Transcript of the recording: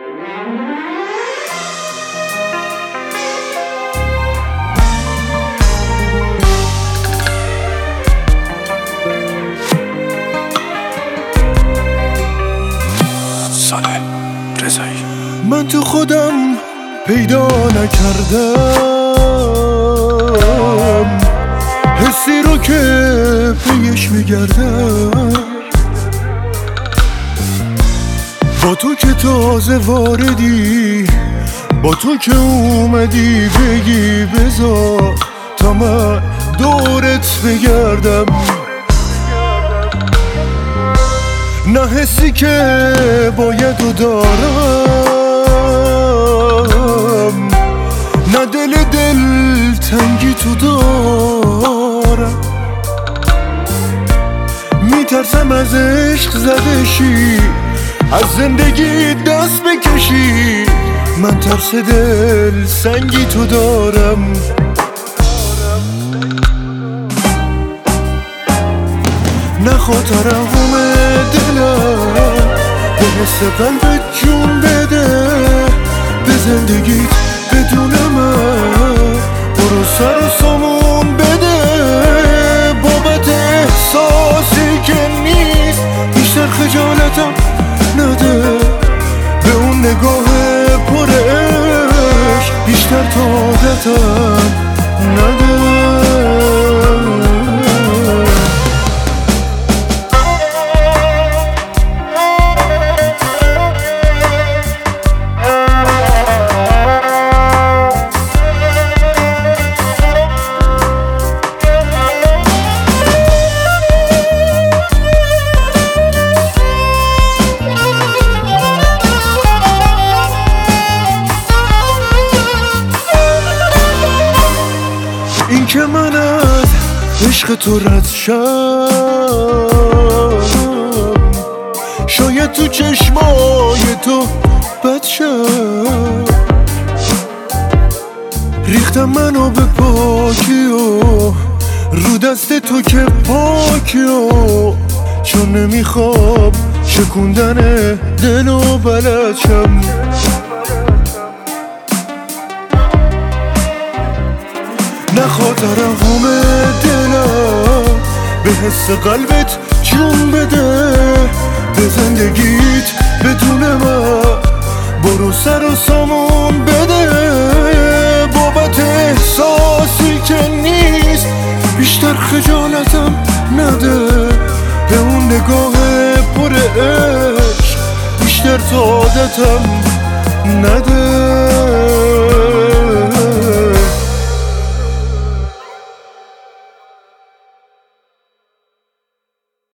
من تو خودم پیدا نکردم حسی رو که پیش میگردم، با تو که تازه واردی، با تو که اومدی بگی بذار تا من دورت بگردم. نه حسی که باید و دارم، نه دل تنگی تو دارم. میترسم از عشق زده شی، از زندگی دست بکشی، من ترس دل سنگی تو دارم. نخواه ترحم دلم به حس قلبت جون بده، به زندگیت بدون من برو سر و سامون بده. بابت احساسی که نیست بیشتر خجالتم نده، به اون نگاه پر عشق بیشتر طاقتم نده. این که من از عشق تو رد شم، شاید تو چشمای تو بد شم. ریختم منو به پاکی و رو دست تو که پاکی و چون نمیخوام شکوندن دل و بلد شم. نخواه ترحم دلم به حس قلبت جون بده، به زندگیت بدون من برو سر و سامون بده. بابت احساسی که نیست بیشتر خجالتم نده، به اون نگاه پر عشق بیشتر طاقتم نده.